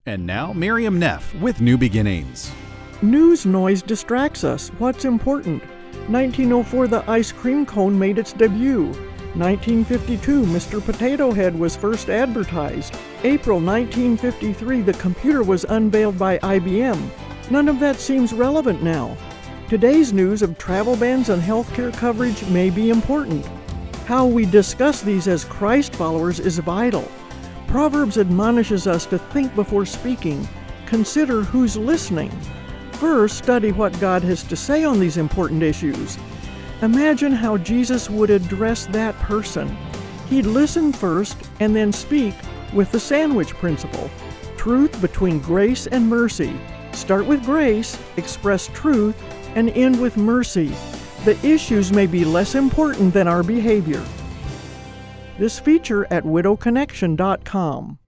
And now, Miriam Neff with New Beginnings. News noise distracts us. What's important? 1904, the ice cream cone made its debut. 1952, Mr. Potato Head was first advertised. April 1953, the computer was unveiled by IBM. None of that seems relevant now. Today's news of travel bans and healthcare coverage may be important. How we discuss these as Christ followers is vital. Proverbs admonishes us to think before speaking. Consider who's listening. First, study what God has to say on these important issues. Imagine how Jesus would address that person. He'd listen first and then speak with the sandwich principle. Truth between grace and mercy. Start with grace, express truth, and end with mercy. The issues may be less important than our behavior. This feature at widowconnection.com.